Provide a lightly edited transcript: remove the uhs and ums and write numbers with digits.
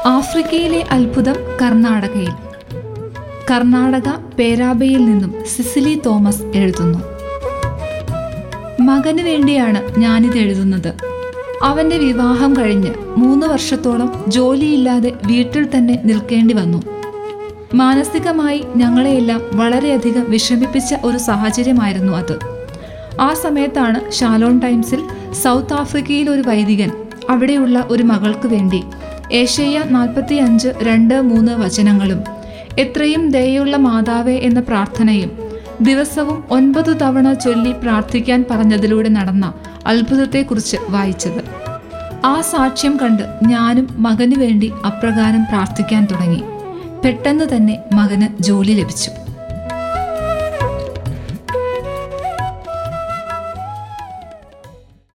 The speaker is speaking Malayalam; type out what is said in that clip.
ആഫ്രിക്കയിലെ അത്ഭുതം കർണാടകയിൽ. കർണാടക പേരാബയിൽ നിന്നും സിസിലി തോമസ് എഴുതുന്നു. മകന് വേണ്ടിയാണ് ഞാനിത് എഴുതുന്നത്. അവന്റെ വിവാഹം കഴിഞ്ഞ് 3 വർഷത്തോളം ജോലിയില്ലാതെ വീട്ടിൽ തന്നെ നിൽക്കേണ്ടി വന്നു. മാനസികമായി ഞങ്ങളെയെല്ലാം വളരെയധികം വിഷമിപ്പിച്ച ഒരു സാഹചര്യമായിരുന്നു അത്. ആ സമയത്താണ് ഷാലോൺ ടൈംസിൽ സൗത്ത് ആഫ്രിക്കയിൽ ഒരു വൈദികൻ അവിടെയുള്ള ഒരു മകൾക്ക് വേണ്ടി ഏശയ്യ 45:2-3 വചനങ്ങളും എത്രയും ദയുള്ള മാതാവേ എന്ന പ്രാർത്ഥനയും ദിവസവും 9 തവണ ചൊല്ലി പ്രാർത്ഥിക്കാൻ പറഞ്ഞതിലൂടെ നടന്ന അത്ഭുതത്തെക്കുറിച്ച് വായിച്ചത്. ആ സാക്ഷ്യം കണ്ട് ഞാനും മകന് വേണ്ടി അപ്രകാരം പ്രാർത്ഥിക്കാൻ തുടങ്ങി. പെട്ടെന്ന് തന്നെ മകന് ജോലി ലഭിച്ചു.